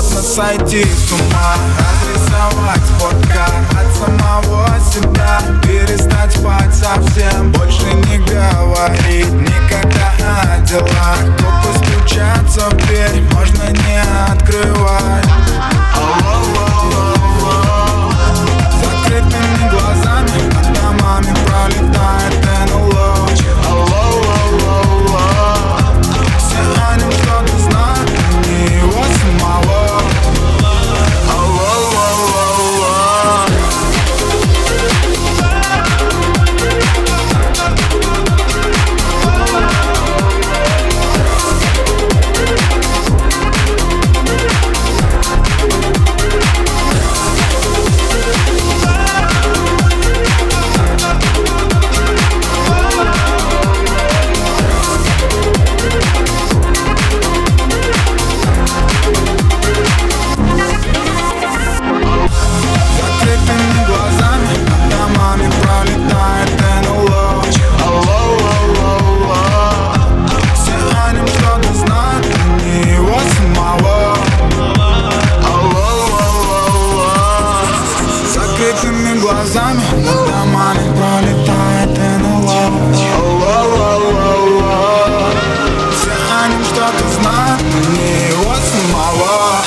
словно сойти с ума. Разрисовать фотка от самого себя. Перестать спать совсем, больше не говорить никогда о делах. Но постучаться в дверь можно не открывать. Закрытыми глазами над домами пролетает НЛО. Все о нем что-то знают, но не его самого. Закрытыми глазами над домами пролетает НЛО. Все о нем что-то знают, но не его самого.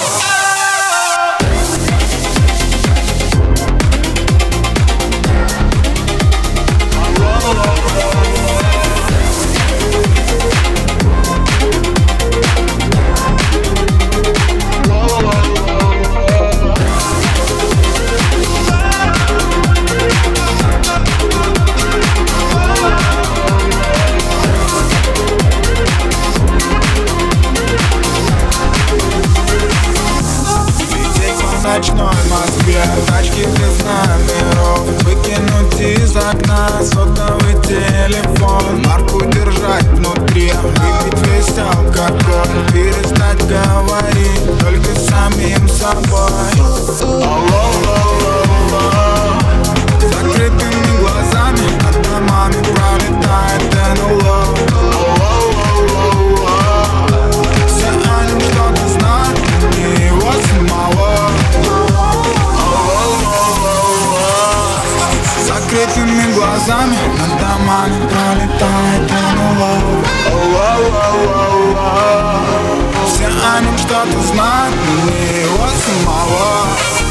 В ночной Москве тачки без номеров. Выкинуть из окна сотовый телефон. Марку держать внутри, выпить весь алкоголь. Перестать говорить только с самим собой. Закрытыми глазами над домами пролетает НЛО. Все о нем что-то знают, но не его самого. Закрытыми глазами над домами пролетает НЛО. Все о нем что-то знают, но не его самого.